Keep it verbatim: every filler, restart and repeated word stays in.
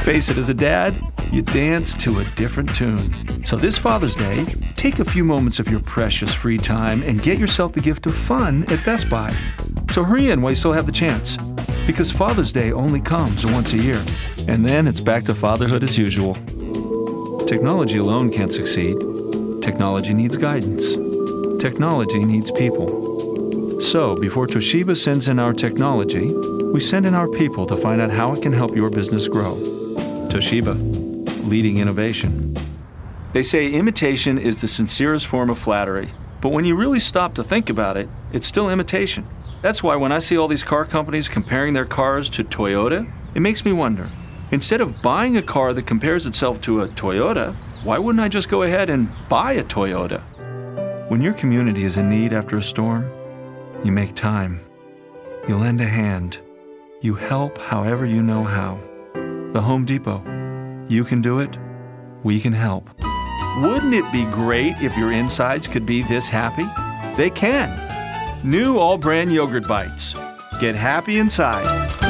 face it, as a dad, you dance to a different tune. So this Father's Day, take a few moments of your precious free time and get yourself the gift of fun at Best Buy. So hurry in while you still have the chance, because Father's Day only comes once a year, and then it's back to fatherhood as usual. Technology alone can't succeed. Technology needs guidance. Technology needs people. So, before Toshiba sends in our technology, we send in our people to find out how it can help your business grow. Toshiba, leading innovation. They say imitation is the sincerest form of flattery, but when you really stop to think about it, it's still imitation. That's why when I see all these car companies comparing their cars to Toyota, it makes me wonder, instead of buying a car that compares itself to a Toyota, why wouldn't I just go ahead and buy a Toyota? When your community is in need after a storm, you make time. You lend a hand. You help however you know how. The Home Depot. You can do it. We can help. Wouldn't it be great if your insides could be this happy? They can. New All-Bran Yogurt Bites. Get happy inside.